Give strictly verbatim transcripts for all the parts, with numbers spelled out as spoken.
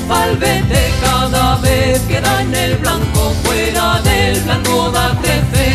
mozalbete cada vez queda en el blanco, fuera del blanco da trece.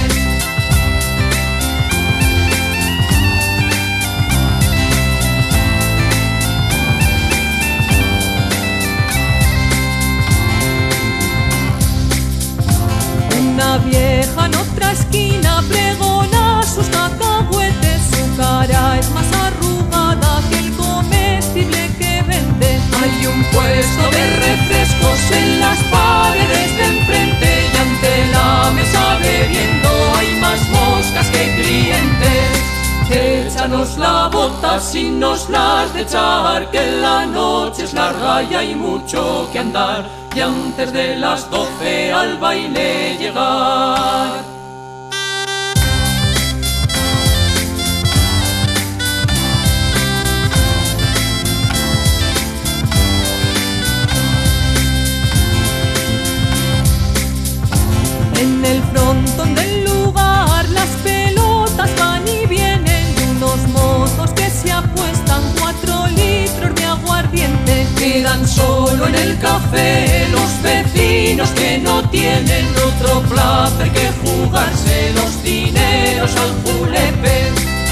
Una vieja en otra esquina pregona sus cacahuetes, su cara es más arrugada que el comestible que vende. Hay un puesto de refrescos en las paredes de enfrente y ante la mesa bebiendo hay más moscas que clientes. Échanos la bota sin nos las de echar, que la noche es larga y hay mucho que andar, y antes de las doce al baile llegar. En el frontón del lugar las pelotas van y vienen, y unos mozos que se apuestan cuatro litros de aguardiente. Quedan solo en el café los vecinos que no tienen otro placer que jugarse los dineros al julepe.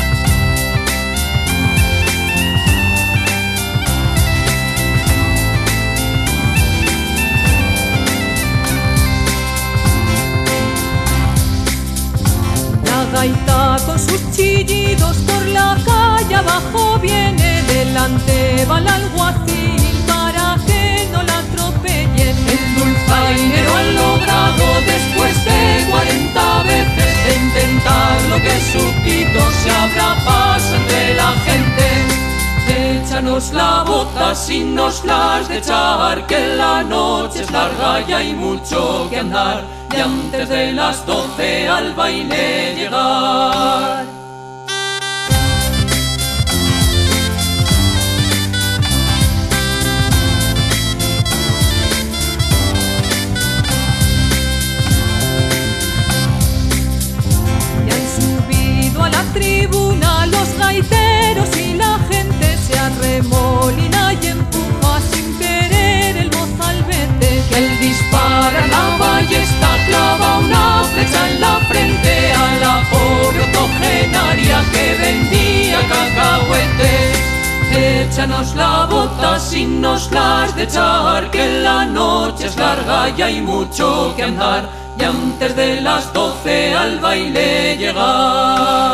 La gaita con sus chillidos por la calle abajo viene, delante va el alguacil para que no la atropellen. El dulzainero ha logrado después de cuarenta veces de intentarlo que su pito se abra paso entre la gente. Échanos la bota sin nos las de echar, que la noche es larga y hay mucho que andar, y antes de las doce al baile llegar. Ya han subido a la tribuna los gaiteros y la gente se arremolina y empuja sin querer el mozalbete, que al disparar la ballesta clava una flecha en la frente a la pobre octogenaria que vendía cacahuetes. Échanos la bota sin nos las de echar, que la noche es larga y hay mucho que andar, y antes de las doce al baile llegar.